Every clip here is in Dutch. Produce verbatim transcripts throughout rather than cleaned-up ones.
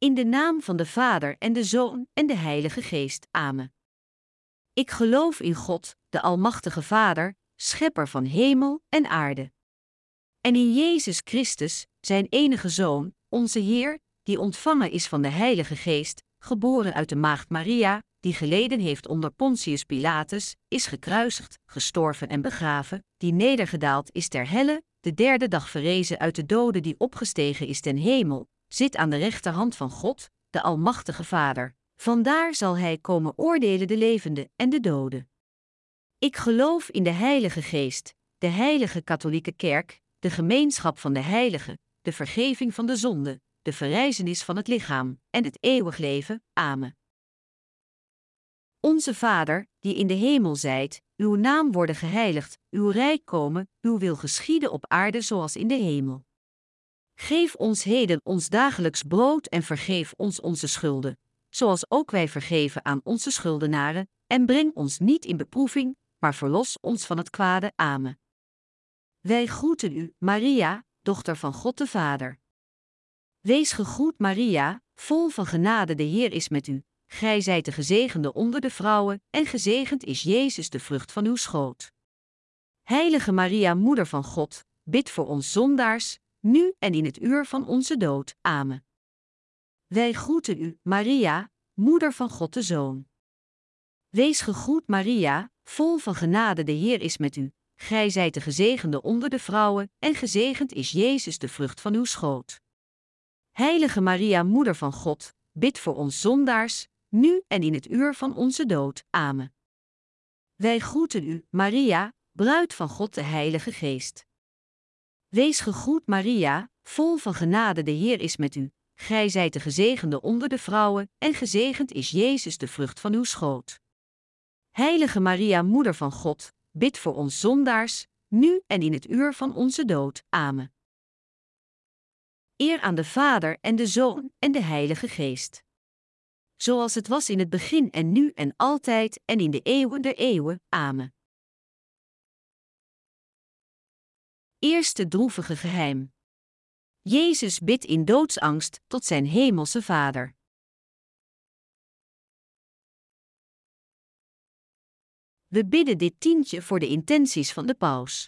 In de naam van de Vader en de Zoon en de Heilige Geest. Amen. Ik geloof in God, de Almachtige Vader, schepper van hemel en aarde. En in Jezus Christus, zijn enige Zoon, onze Heer, die ontvangen is van de Heilige Geest, geboren uit de maagd Maria, die geleden heeft onder Pontius Pilatus, is gekruisigd, gestorven en begraven, die nedergedaald is ter helle, de derde dag verrezen uit de doden, die opgestegen is ten hemel, zit aan de rechterhand van God, de Almachtige Vader. Vandaar zal hij komen oordelen de levenden en de doden. Ik geloof in de Heilige Geest, de heilige katholieke kerk, de gemeenschap van de heiligen, de vergeving van de zonden, de verrijzenis van het lichaam en het eeuwig leven. Amen. Onze Vader, die in de hemel zijt, uw naam worden geheiligd, uw rijk komen, uw wil geschieden op aarde zoals in de hemel. Geef ons heden ons dagelijks brood en vergeef ons onze schulden, zoals ook wij vergeven aan onze schuldenaren, en breng ons niet in beproeving, maar verlos ons van het kwade. Amen. Wij groeten u, Maria, dochter van God de Vader. Wees gegroet, Maria, vol van genade, de Heer is met u. Gij zijt de gezegende onder de vrouwen, en gezegend is Jezus, de vrucht van uw schoot. Heilige Maria, moeder van God, bid voor ons zondaars, nu en in het uur van onze dood. Amen. Wij groeten u, Maria, moeder van God de Zoon. Wees gegroet, Maria, vol van genade, de Heer is met u. Gij zijt de gezegende onder de vrouwen, en gezegend is Jezus, de vrucht van uw schoot. Heilige Maria, moeder van God, bid voor ons zondaars, nu en in het uur van onze dood. Amen. Wij groeten u, Maria, bruid van God de Heilige Geest. Wees gegroet, Maria, vol van genade, de Heer is met u. Gij zijt de gezegende onder de vrouwen, en gezegend is Jezus, de vrucht van uw schoot. Heilige Maria, moeder van God, bid voor ons zondaars, nu en in het uur van onze dood. Amen. Eer aan de Vader en de Zoon en de Heilige Geest. Zoals het was in het begin en nu en altijd en in de eeuwen der eeuwen. Amen. Eerste droevige geheim. Jezus bidt in doodsangst tot zijn hemelse Vader. We bidden dit tientje voor de intenties van de paus.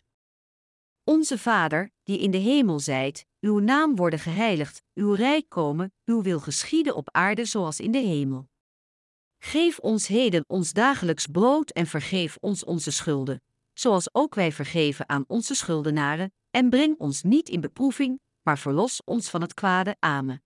Onze Vader, die in de hemel zijt, uw naam worden geheiligd, uw rijk komen, uw wil geschieden op aarde zoals in de hemel. Geef ons heden ons dagelijks brood en vergeef ons onze schulden, zoals ook wij vergeven aan onze schuldenaren, en breng ons niet in beproeving, maar verlos ons van het kwade. Amen.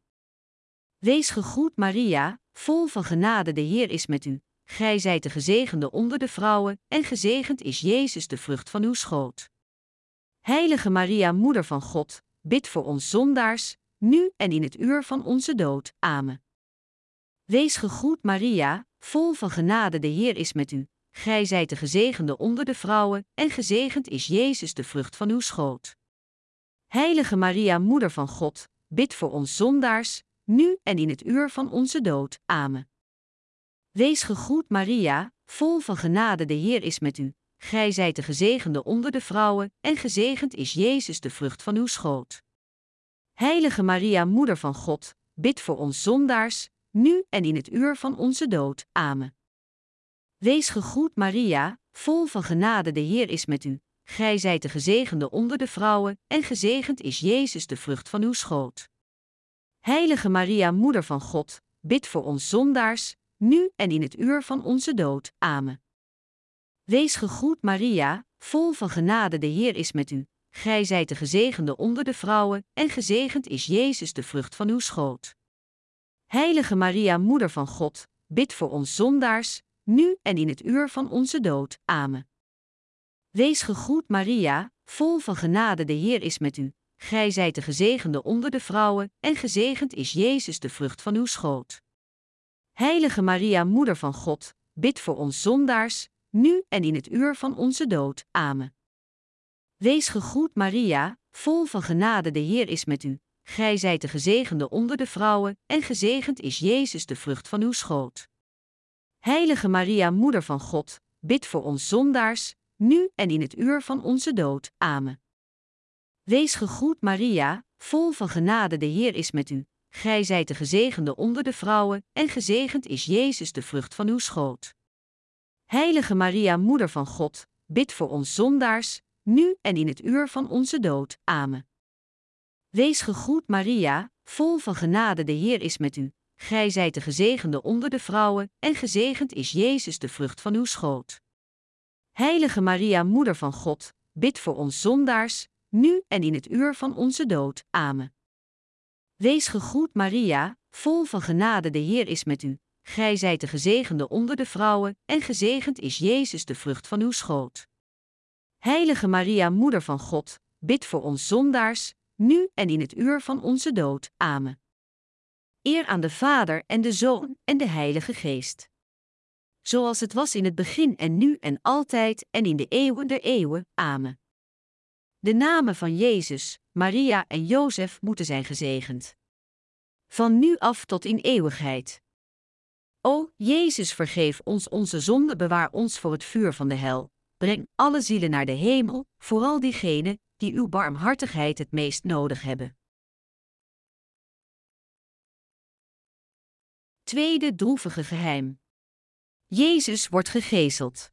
Wees gegroet, Maria, vol van genade, de Heer is met u. Gij zijt de gezegende onder de vrouwen, en gezegend is Jezus, de vrucht van uw schoot. Heilige Maria, moeder van God, bid voor ons zondaars, nu en in het uur van onze dood. Amen. Wees gegroet, Maria, vol van genade, de Heer is met u. Gij zijt de gezegende onder de vrouwen, en gezegend is Jezus, de vrucht van uw schoot. Heilige Maria, moeder van God, bid voor ons zondaars, nu en in het uur van onze dood. Amen. Wees gegroet, Maria, vol van genade, de Heer is met u. Gij zijt de gezegende onder de vrouwen, en gezegend is Jezus, de vrucht van uw schoot. Heilige Maria, moeder van God, bid voor ons zondaars, nu en in het uur van onze dood. Amen. Wees gegroet, Maria, vol van genade, de Heer is met u. Gij zijt de gezegende onder de vrouwen, en gezegend is Jezus, de vrucht van uw schoot. Heilige Maria, moeder van God, bid voor ons zondaars, nu en in het uur van onze dood. Amen. Wees gegroet, Maria, vol van genade, de Heer is met u. Gij zijt de gezegende onder de vrouwen, en gezegend is Jezus, de vrucht van uw schoot. Heilige Maria, moeder van God, bid voor ons zondaars, nu en in het uur van onze dood. Amen. Wees gegroet, Maria, vol van genade, de Heer is met u. Gij zijt de gezegende onder de vrouwen, en gezegend is Jezus, de vrucht van uw schoot. Heilige Maria, moeder van God, bid voor ons zondaars, nu en in het uur van onze dood. Amen. Wees gegroet, Maria, vol van genade, de Heer is met u. Gij zijt de gezegende onder de vrouwen, en gezegend is Jezus, de vrucht van uw schoot. Heilige Maria, moeder van God, bid voor ons zondaars, nu en in het uur van onze dood. Amen. Wees gegroet, Maria, vol van genade, de Heer is met u. gij zijt de gezegende onder de vrouwen, en gezegend is Jezus de vrucht van uw schoot. Heilige Maria, Moeder van God, bid voor ons zondaars, nu en in het uur van onze dood. Amen. Wees gegroet Maria, vol van genade, de Heer is met u. Gij zijt de gezegende onder de vrouwen, en gezegend is Jezus de vrucht van uw schoot. Heilige Maria, Moeder van God, bid voor ons zondaars, nu en in het uur van onze dood. Amen. Wees gegroet Maria, vol van genade, de Heer is met u. Gij zijt de gezegende onder de vrouwen, en gezegend is Jezus de vrucht van uw schoot. Heilige Maria, Moeder van God, bid voor ons zondaars, nu en in het uur van onze dood. Amen. Eer aan de Vader en de Zoon en de Heilige Geest. Zoals het was in het begin en nu en altijd en in de eeuwen der eeuwen. Amen. De namen van Jezus, Maria en Jozef moeten zijn gezegend. Van nu af tot in eeuwigheid. O, Jezus, vergeef ons onze zonden, bewaar ons voor het vuur van de hel. Breng alle zielen naar de hemel, vooral diegenen die uw barmhartigheid het meest nodig hebben. Tweede droevige geheim. Jezus wordt gegezeld.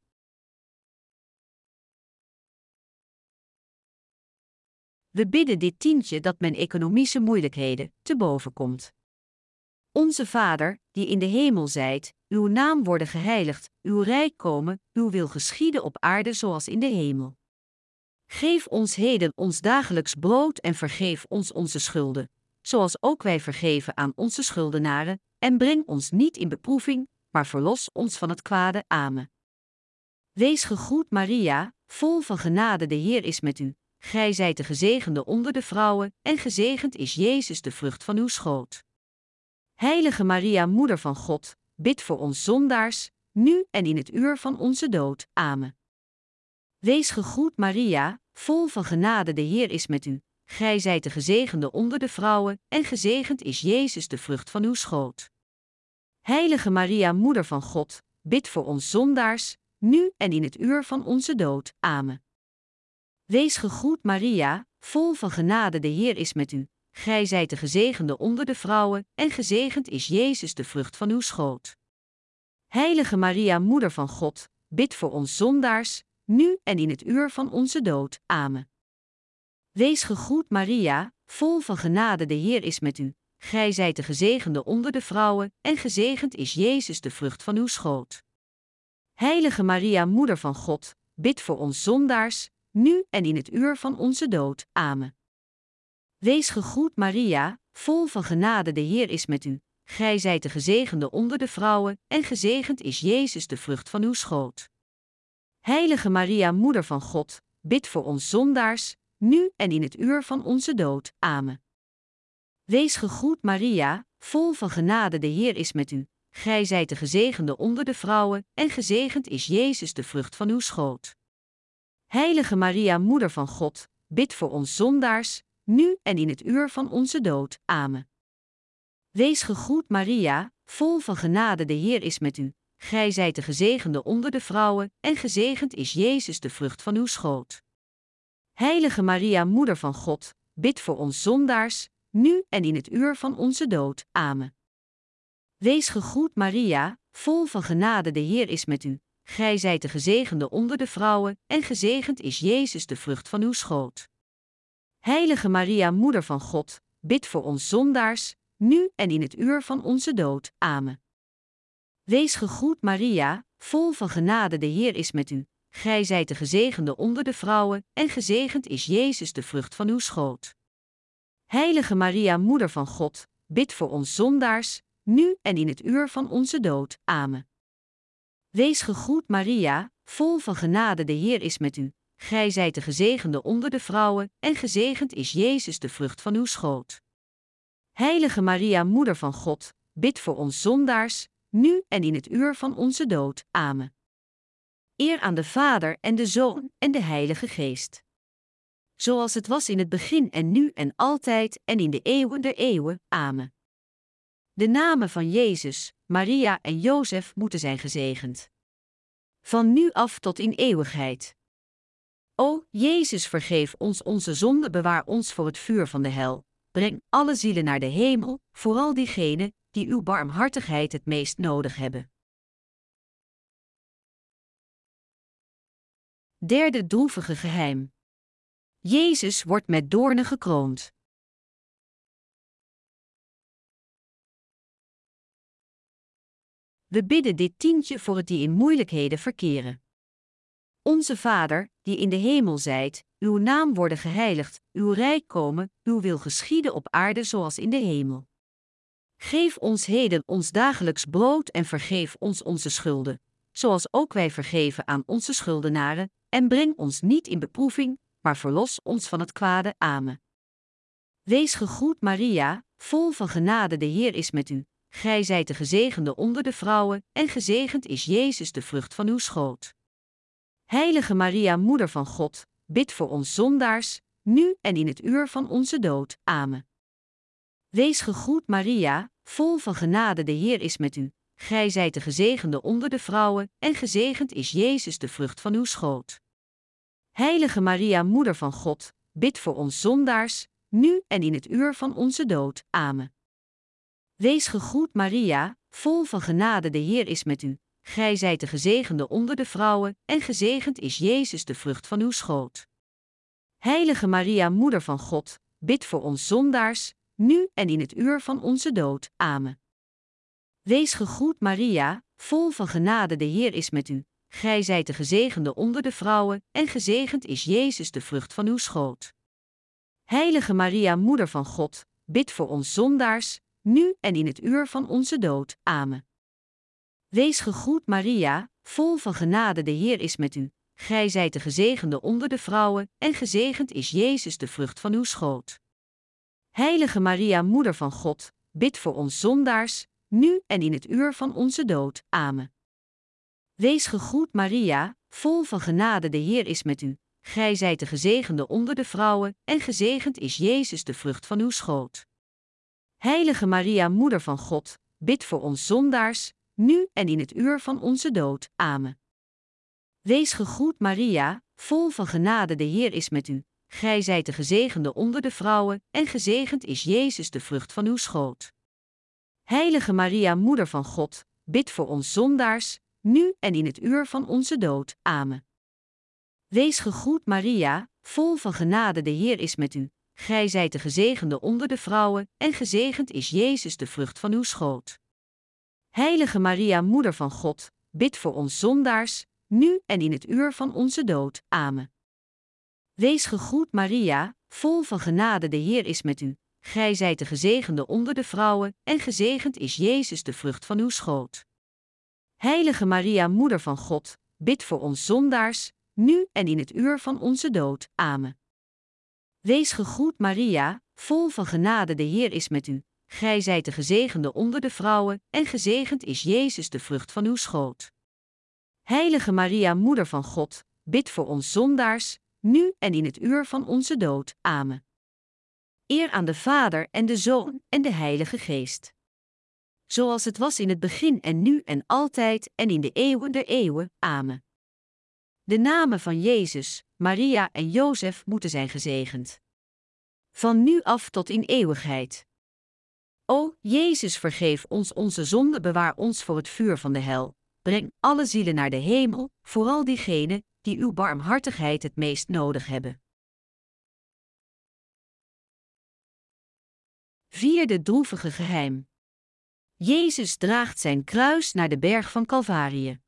We bidden dit tientje dat men economische moeilijkheden te boven komt. Onze Vader, die in de hemel zijt, uw naam worden geheiligd, uw rijk komen, uw wil geschieden op aarde zoals in de hemel. Geef ons heden ons dagelijks brood en vergeef ons onze schulden, zoals ook wij vergeven aan onze schuldenaren, en breng ons niet in beproeving, maar verlos ons van het kwade. Amen. Wees gegroet Maria, vol van genade, de Heer is met u. Gij zijt de gezegende onder de vrouwen, en gezegend is Jezus de vrucht van uw schoot. Heilige Maria, Moeder van God, bid voor ons zondaars, nu en in het uur van onze dood. Amen. Wees gegroet Maria, vol van genade, de Heer is met u. Gij zijt de gezegende onder de vrouwen, en gezegend is Jezus de vrucht van uw schoot. Heilige Maria, Moeder van God, bid voor ons zondaars, nu en in het uur van onze dood. Amen. Wees gegroet Maria, vol van genade, de Heer is met u. Gij zijt de gezegende onder de vrouwen, en gezegend is Jezus de vrucht van uw schoot. Heilige Maria, Moeder van God, bid voor ons zondaars, nu en in het uur van onze dood. Amen. Wees gegroet Maria, vol van genade, de Heer is met u. Gij zijt de gezegende onder de vrouwen, en gezegend is Jezus de vrucht van uw schoot. Heilige Maria, Moeder van God, bid voor ons zondaars, nu en in het uur van onze dood. Amen. Wees gegroet Maria, vol van genade, de Heer is met u. Gij zijt de gezegende onder de vrouwen, en gezegend is Jezus de vrucht van uw schoot. Heilige Maria, Moeder van God, bid voor ons zondaars, nu en in het uur van onze dood. Amen. Wees gegroet Maria, vol van genade, de Heer is met u. Gij zijt de gezegende onder de vrouwen, en gezegend is Jezus de vrucht van uw schoot. Heilige Maria, Moeder van God, bid voor ons zondaars, nu en in het uur van onze dood. Amen. Wees gegroet Maria, vol van genade, de Heer is met u. Gij zijt de gezegende onder de vrouwen, en gezegend is Jezus de vrucht van uw schoot. Heilige Maria, Moeder van God, bid voor ons zondaars, nu en in het uur van onze dood. Amen. Wees gegroet Maria, vol van genade, de Heer is met u. Gij zijt de gezegende onder de vrouwen, en gezegend is Jezus de vrucht van uw schoot. Heilige Maria, Moeder van God, bid voor ons zondaars, nu en in het uur van onze dood. Amen. Wees gegroet Maria, vol van genade, de Heer is met u. Gij zijt de gezegende onder de vrouwen, en gezegend is Jezus de vrucht van uw schoot. Heilige Maria, Moeder van God, bid voor ons zondaars, nu en in het uur van onze dood. Amen. Wees gegroet Maria, vol van genade, de Heer is met u. Gij zijt de gezegende onder de vrouwen, en gezegend is Jezus de vrucht van uw schoot. Heilige Maria, Moeder van God, bid voor ons zondaars, nu en in het uur van onze dood. Amen. Eer aan de Vader en de Zoon en de Heilige Geest. Zoals het was in het begin en nu en altijd en in de eeuwen der eeuwen. Amen. De namen van Jezus, Maria en Jozef moeten zijn gezegend. Van nu af tot in eeuwigheid. O, Jezus, vergeef ons onze zonden, bewaar ons voor het vuur van de hel. breng alle zielen naar de hemel, vooral diegenen die uw barmhartigheid het meest nodig hebben. Derde droevige geheim. Jezus wordt met doornen gekroond. We bidden dit tientje voor het die in moeilijkheden verkeren. Onze Vader, die in de hemel zijt, uw naam worden geheiligd, uw rijk komen, uw wil geschieden op aarde zoals in de hemel. Geef ons heden ons dagelijks brood en vergeef ons onze schulden, zoals ook wij vergeven aan onze schuldenaren, en breng ons niet in beproeving, maar verlos ons van het kwade. Amen. Wees gegroet Maria, vol van genade, de Heer is met u. Gij zijt de gezegende onder de vrouwen, en gezegend is Jezus, de vrucht van uw schoot. Heilige Maria, Moeder van God, bid voor ons zondaars, nu en in het uur van onze dood. Amen. Wees gegroet Maria, vol van genade, de Heer is met u. Gij zijt de gezegende onder de vrouwen, en gezegend is Jezus, de vrucht van uw schoot. Heilige Maria, Moeder van God, bid voor ons zondaars, nu en in het uur van onze dood. Amen. Wees gegroet Maria, vol van genade, de Heer is met u. Gij zijt de gezegende onder de vrouwen, en gezegend is Jezus, de vrucht van uw schoot. Heilige Maria, Moeder van God, bid voor ons zondaars, nu en in het uur van onze dood. Amen. Wees gegroet Maria, vol van genade, de Heer is met u. Gij zijt de gezegende onder de vrouwen, en gezegend is Jezus, de vrucht van uw schoot. Heilige Maria, Moeder van God, bid voor ons zondaars, nu en in het uur van onze dood. Amen. Wees gegroet Maria, vol van genade, de Heer is met u. Gij zijt de gezegende onder de vrouwen, en gezegend is Jezus, de vrucht van uw schoot. Heilige Maria, Moeder van God, bid voor ons zondaars, nu en in het uur van onze dood. Amen. Wees gegroet Maria, vol van genade, de Heer is met u. Gij zijt de gezegende onder de vrouwen, en gezegend is Jezus, de vrucht van uw schoot. Heilige Maria, Moeder van God, bid voor ons zondaars, nu en in het uur van onze dood. Amen. Wees gegroet Maria, vol van genade, de Heer is met u. Gij zijt de gezegende onder de vrouwen, en gezegend is Jezus, de vrucht van uw schoot. Heilige Maria, Moeder van God, bid voor ons zondaars, nu en in het uur van onze dood. Amen. Wees gegroet Maria, vol van genade, de Heer is met u. Gij zijt de gezegende onder de vrouwen, en gezegend is Jezus, de vrucht van uw schoot. Heilige Maria, Moeder van God, bid voor ons zondaars, nu en in het uur van onze dood. Amen. Wees gegroet Maria, vol van genade, de Heer is met u. Gij zijt de gezegende onder de vrouwen, en gezegend is Jezus, de vrucht van uw schoot. Heilige Maria, Moeder van God, bid voor ons zondaars, nu en in het uur van onze dood. Amen. Wees gegroet Maria, vol van genade, de Heer is met u. Gij zijt de gezegende onder de vrouwen, en gezegend is Jezus, de vrucht van uw schoot. Heilige Maria, Moeder van God, bid voor ons zondaars, nu en in het uur van onze dood. Amen. Eer aan de Vader en de Zoon en de Heilige Geest. Zoals het was in het begin en nu en altijd en in de eeuwen der eeuwen. Amen. De namen van Jezus, Maria en Jozef moeten zijn gezegend. Van nu af tot in eeuwigheid. O, Jezus, vergeef ons onze zonde, bewaar ons voor het vuur van de hel. Breng alle zielen naar de hemel, vooral diegenen die uw barmhartigheid het meest nodig hebben. Vierde droevige geheim. Jezus draagt zijn kruis naar de berg van Calvarië.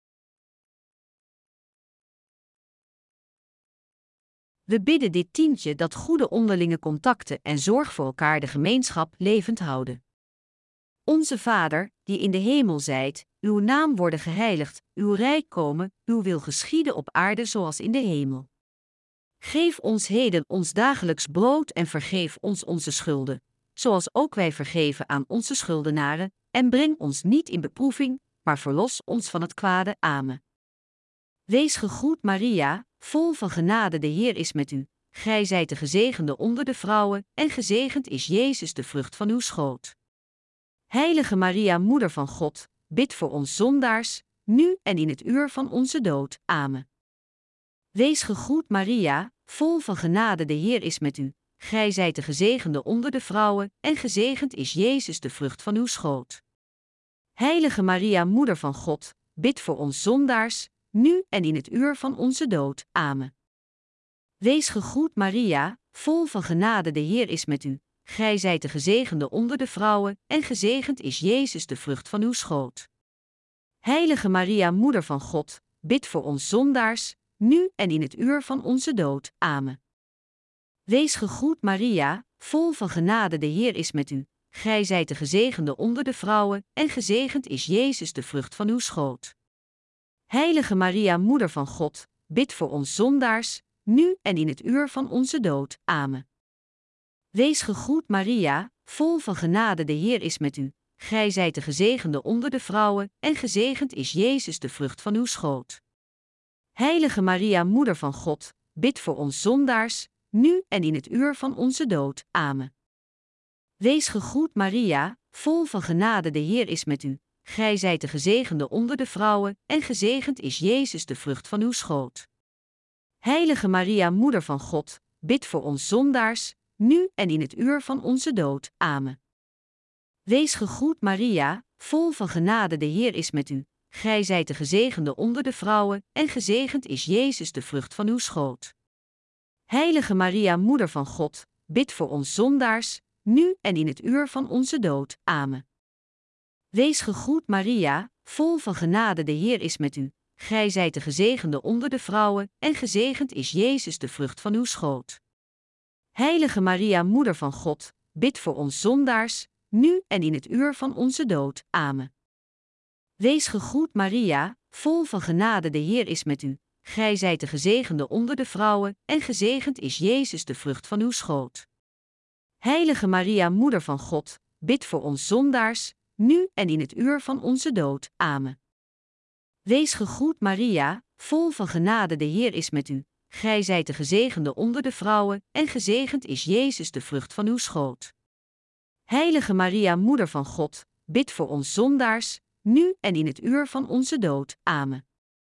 We bidden dit tientje dat goede onderlinge contacten en zorg voor elkaar de gemeenschap levend houden. Onze Vader, die in de hemel zijt, uw naam worden geheiligd, uw rijk komen, uw wil geschieden op aarde zoals in de hemel. Geef ons heden ons dagelijks brood en vergeef ons onze schulden, zoals ook wij vergeven aan onze schuldenaren, en breng ons niet in beproeving, maar verlos ons van het kwade. Amen. Wees gegroet Maria, vol van genade, de Heer is met u. Gij zijt de gezegende onder de vrouwen, en gezegend is Jezus, de vrucht van uw schoot. Heilige Maria, Moeder van God, bid voor ons zondaars, nu en in het uur van onze dood. Amen. Wees gegroet Maria, vol van genade, de Heer is met u. gij zijt de gezegende onder de vrouwen, en gezegend is Jezus de vrucht van uw schoot. Heilige Maria, Moeder van God, bid voor ons zondaars, nu en in het uur van onze dood. Amen. Wees gegroet Maria, vol van genade, de Heer is met u. Gij zijt de gezegende onder de vrouwen, en gezegend is Jezus de vrucht van uw schoot. Heilige Maria, Moeder van God, bid voor ons zondaars, nu en in het uur van onze dood. Amen. Wees gegroet Maria, vol van genade, de Heer is met u. Gij zijt de gezegende onder de vrouwen, en gezegend is Jezus de vrucht van uw schoot. Heilige Maria, Moeder van God, bid voor ons zondaars, nu en in het uur van onze dood. Amen. Wees gegroet Maria, vol van genade, de Heer is met u. Gij zijt de gezegende onder de vrouwen, en gezegend is Jezus de vrucht van uw schoot. Heilige Maria, Moeder van God, bid voor ons zondaars, nu en in het uur van onze dood. Amen. Wees gegroet Maria, vol van genade, de Heer is met u. Gij zijt de gezegende onder de vrouwen, en gezegend is Jezus de vrucht van uw schoot. Heilige Maria, Moeder van God, bid voor ons zondaars, nu en in het uur van onze dood. Amen. Wees gegroet Maria, vol van genade, de Heer is met u. Gij zijt de gezegende onder de vrouwen, en gezegend is Jezus de vrucht van uw schoot. Heilige Maria, Moeder van God, bid voor ons zondaars, nu en in het uur van onze dood. Amen. Wees gegroet Maria, vol van genade, de Heer is met u. Gij zijt de gezegende onder de vrouwen, en gezegend is Jezus de vrucht van uw schoot. Heilige Maria, Moeder van God, bid voor ons zondaars, nu en in het uur van onze dood. Amen. Wees gegroet Maria, vol van genade, de Heer is met u. Gij zijt de gezegende onder de vrouwen, en gezegend is Jezus de vrucht van uw schoot. Heilige Maria, Moeder van God, bid voor ons zondaars, nu en in het uur van onze dood. Amen. Wees gegroet Maria, vol van genade, de Heer is met u. Gij zijt de gezegende onder de vrouwen, en gezegend is Jezus de vrucht van uw schoot. Heilige Maria, Moeder van God, bid voor ons zondaars, nu en in het uur van onze dood. Amen.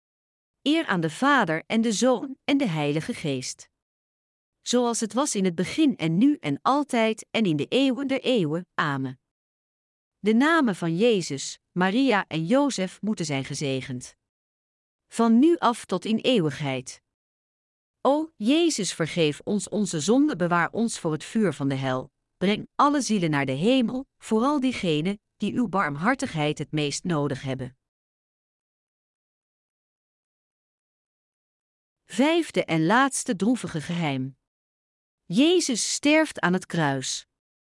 Eer aan de Vader en de Zoon en de Heilige Geest. Zoals het was in het begin en nu en altijd en in de eeuwen der eeuwen. Amen. De namen van Jezus, Maria en Jozef moeten zijn gezegend. Van nu af tot in eeuwigheid. O, Jezus, vergeef ons onze zonde, bewaar ons voor het vuur van de hel. Breng alle zielen naar de hemel, vooral diegenen die uw barmhartigheid het meest nodig hebben. Vijfde en laatste droevige geheim. Jezus sterft aan het kruis.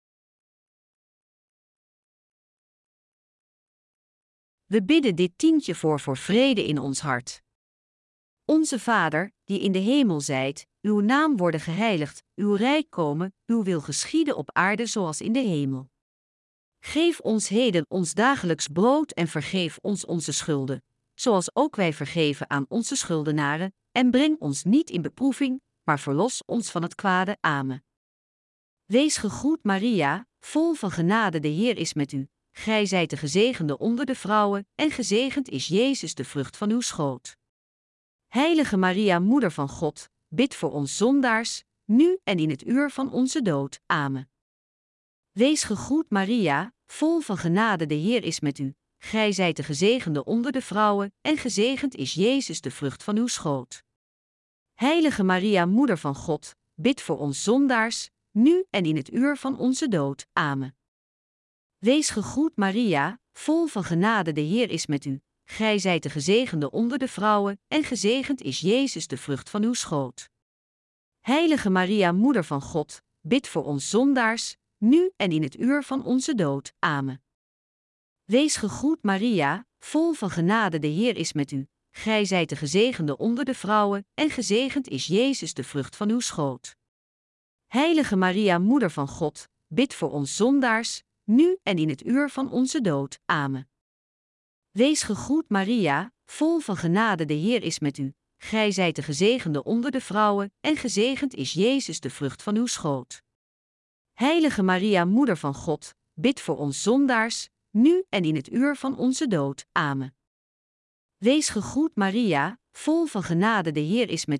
We bidden dit tientje voor voor vrede in ons hart. Onze Vader, die in de hemel zijt, uw naam worden geheiligd, uw rijk komen, uw wil geschieden op aarde zoals in de hemel. Geef ons heden ons dagelijks brood en vergeef ons onze schulden, zoals ook wij vergeven aan onze schuldenaren, en breng ons niet in beproeving, maar verlos ons van het kwade. Amen. Wees gegroet Maria, vol van genade, de Heer is met u. Gij zijt de gezegende onder de vrouwen, en gezegend is Jezus de vrucht van uw schoot. Heilige Maria, Moeder van God, bid voor ons zondaars, nu en in het uur van onze dood. Amen. Wees gegroet Maria, vol van genade, de Heer is met u. Gij zijt de gezegende onder de vrouwen, en gezegend is Jezus de vrucht van uw schoot. Heilige Maria, Moeder van God, bid voor ons zondaars, nu en in het uur van onze dood. Amen. Wees gegroet Maria, vol van genade, de Heer is met u. Gij zijt de gezegende onder de vrouwen, en gezegend is Jezus de vrucht van uw schoot. Heilige Maria, Moeder van God, bid voor ons zondaars, nu en in het uur van onze dood. Amen. Wees gegroet Maria, vol van genade, de Heer is met u. Gij zijt de gezegende onder de vrouwen, en gezegend is Jezus de vrucht van uw schoot. Heilige Maria, Moeder van God, bid voor ons zondaars, nu en in het uur van onze dood. Amen. Wees gegroet Maria, vol van genade, de Heer is met u. Gij zijt de gezegende onder de vrouwen, en gezegend is Jezus de vrucht van uw schoot. Heilige Maria, Moeder van God, bid voor ons zondaars, nu en in het uur van onze dood. Amen. Wees gegroet Maria, vol van genade, de Heer is met u.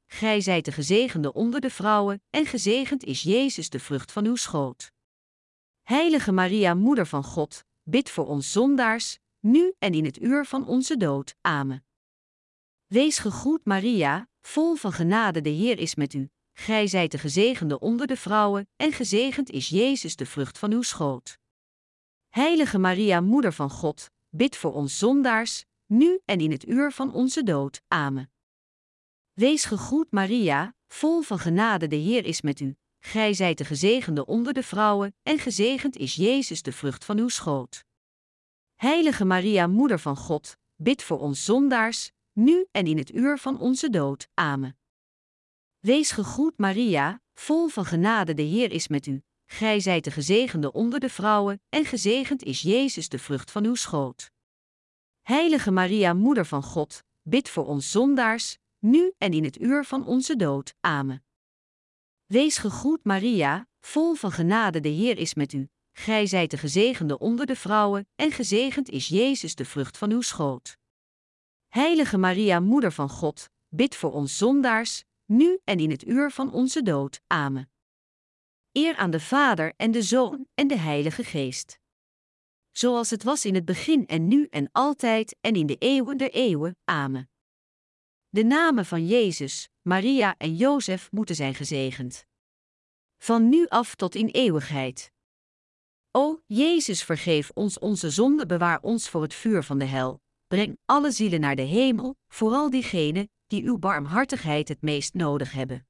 gij zijt de gezegende onder de vrouwen, en gezegend is Jezus de vrucht van uw schoot. Heilige Maria, Moeder van God, bid voor ons zondaars, nu en in het uur van onze dood. Amen. Wees gegroet Maria, vol van genade, de Heer is met u. Gij zijt de gezegende onder de vrouwen, en gezegend is Jezus de vrucht van uw schoot. Heilige Maria, Moeder van God, bid voor ons zondaars, nu en in het uur van onze dood. Amen. Wees gegroet Maria, vol van genade, de Heer is met u. Gij zijt de gezegende onder de vrouwen, en gezegend is Jezus de vrucht van uw schoot. Heilige Maria, Moeder van God, bid voor ons zondaars, nu en in het uur van onze dood. Amen. Wees gegroet Maria, vol van genade, de Heer is met u. Gij zijt de gezegende onder de vrouwen, en gezegend is Jezus de vrucht van uw schoot. Heilige Maria, Moeder van God, bid voor ons zondaars, nu en in het uur van onze dood. Amen. Wees gegroet Maria, vol van genade, de Heer is met u. Gij zijt de gezegende onder de vrouwen, en gezegend is Jezus de vrucht van uw schoot. Heilige Maria, Moeder van God, bid voor ons zondaars, nu en in het uur van onze dood. Amen. Eer aan de Vader en de Zoon en de Heilige Geest. Zoals het was in het begin en nu en altijd en in de eeuwen der eeuwen. Amen. De namen van Jezus, Maria en Jozef moeten zijn gezegend. Van nu af tot in eeuwigheid. O, Jezus, vergeef ons onze zonde, bewaar ons voor het vuur van de hel. Breng alle zielen naar de hemel, vooral diegenen die uw barmhartigheid het meest nodig hebben.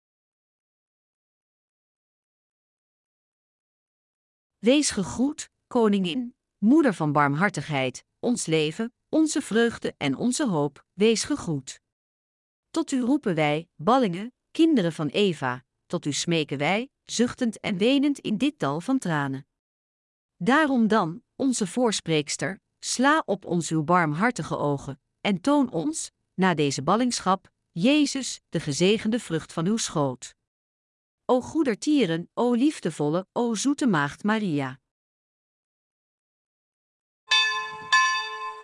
Wees gegroet, Koningin, Moeder van barmhartigheid, ons leven, onze vreugde en onze hoop, wees gegroet. Tot u roepen wij, ballingen, kinderen van Eva, tot u smeken wij, zuchtend en wenend in dit dal van tranen. Daarom dan, onze voorspreekster, sla op ons uw barmhartige ogen, en toon ons, na deze ballingschap, Jezus, de gezegende vrucht van uw schoot. O goedertieren, o liefdevolle, o zoete maagd Maria.